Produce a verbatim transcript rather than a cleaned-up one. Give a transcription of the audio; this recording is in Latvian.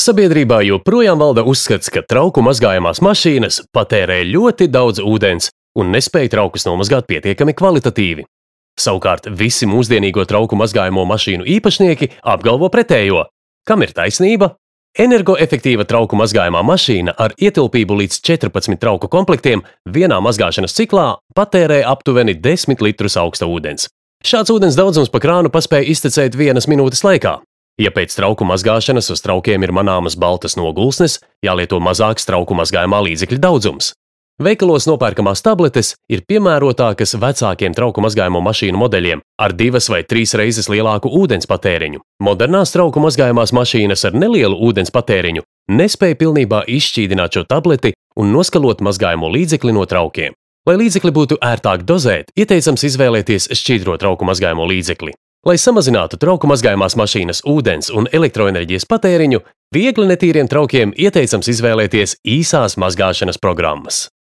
Sabiedrībā joprojām valda uzskats, ka trauku mazgājamās mašīnas patērē ļoti daudz ūdens un nespēj traukus nomazgāt pietiekami kvalitatīvi. Savukārt visi mūsdienīgo trauku mazgājamo mašīnu īpašnieki apgalvo pretējo. Kam ir taisnība? Energoefektīva trauku mazgājamā mašīna ar ietilpību līdz četrpadsmit trauku komplektiem vienā mazgāšanas ciklā patērē aptuveni desmit litrus augsta ūdens. Šāds ūdens daudzums pa krānu paspēja iztecēt vienas minūtes laikā. Ja pēc trauku mazgāšanas uz traukiem ir manāmas baltas nogulsnes, jālieto mazāks trauku mazgājamā līdzekļa daudzums. Veikalos nopērkamās tabletes ir piemērotākas vecākiem trauku mazgājamo mašīnu modeļiem ar divas vai trīs reizes lielāku ūdens patēriņu. Modernās trauku mazgājamās mašīnas ar nelielu ūdens patēriņu nespēja pilnībā izšķīdināt šo tableti un noskalot mazgājamo līdzekli no traukiem. Lai līdzekli būtu ērtāk dozēt, ieteicams izvēlēties šķidro trauku mazgājamo līdzekli. Lai samazinātu trauku mazgājamās mašīnas ūdens un elektroenerģijas patēriņu, viegli netīriem traukiem ieteicams izvēlēties īsās mazgāšanas programmas.